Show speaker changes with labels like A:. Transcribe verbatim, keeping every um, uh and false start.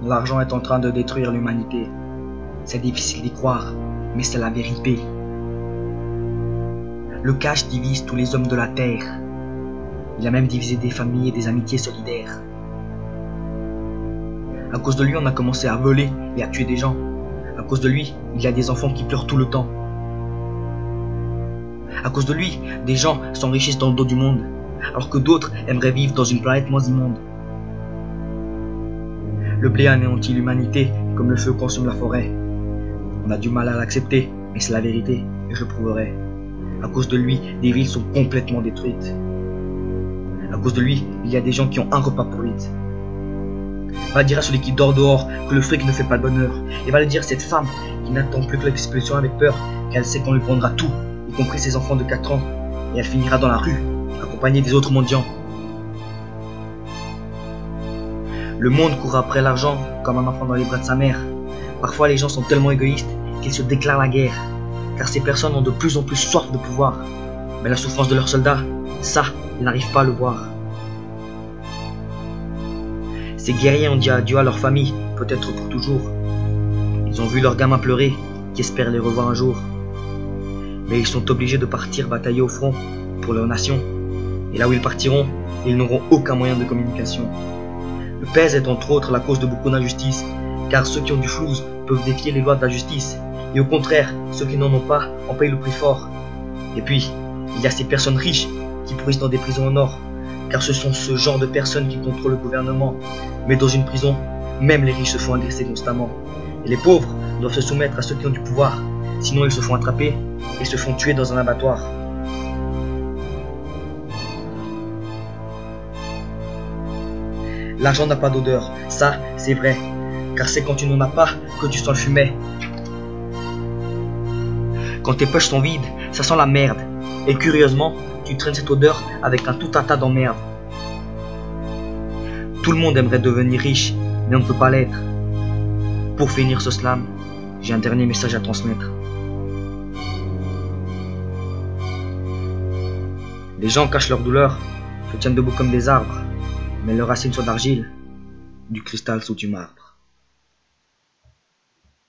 A: L'argent est en train de détruire l'humanité. C'est difficile d'y croire, mais c'est la vérité. Le cash divise tous les hommes de la terre. Il a même divisé des familles et des amitiés solidaires. À cause de lui, on a commencé à voler et à tuer des gens. À cause de lui, il y a des enfants qui pleurent tout le temps. À cause de lui, des gens s'enrichissent dans le dos du monde, alors que d'autres aimeraient vivre dans une planète moins immonde. Le blé anéantit l'humanité comme le feu consomme la forêt. On a du mal à l'accepter, mais c'est la vérité, et je le prouverai. À cause de lui, des villes sont complètement détruites. À cause de lui, il y a des gens qui ont un repas pour huit. Va dire à celui qui dort dehors que le fric ne fait pas le bonheur. Et va le dire à cette femme qui n'attend plus que l'expulsion avec peur, qu'elle sait qu'on lui prendra tout, y compris ses enfants de quatre ans, et elle finira dans la rue, accompagnée des autres mendiants. Le monde court après l'argent comme un enfant dans les bras de sa mère. Parfois les gens sont tellement égoïstes qu'ils se déclarent la guerre, car ces personnes ont de plus en plus soif de pouvoir. Mais la souffrance de leurs soldats, ça, ils n'arrivent pas à le voir. Ces guerriers ont dit adieu à leur famille, peut-être pour toujours. Ils ont vu leurs gamins pleurer, qui espèrent les revoir un jour. Mais ils sont obligés de partir batailler au front pour leur nation. Et là où ils partiront, ils n'auront aucun moyen de communication. Le pèse est entre autres la cause de beaucoup d'injustices, car ceux qui ont du flouze peuvent défier les lois de la justice, et au contraire, ceux qui n'en ont pas en payent le prix fort. Et puis, il y a ces personnes riches qui pourrissent dans des prisons au nord, car ce sont ce genre de personnes qui contrôlent le gouvernement. Mais dans une prison, même les riches se font agresser constamment. Et les pauvres doivent se soumettre à ceux qui ont du pouvoir, sinon ils se font attraper et se font tuer dans un abattoir. L'argent n'a pas d'odeur, ça c'est vrai, car c'est quand tu n'en as pas que tu sens le fumet. Quand tes poches sont vides, ça sent la merde, et curieusement, tu traînes cette odeur avec un tout un tas d'emmerdes. Tout le monde aimerait devenir riche, mais on ne peut pas l'être. Pour finir ce slam, j'ai un dernier message à transmettre. Les gens cachent leur douleur, se tiennent debout comme des arbres, mais leurs racines sont d'argile, du cristal sous du marbre.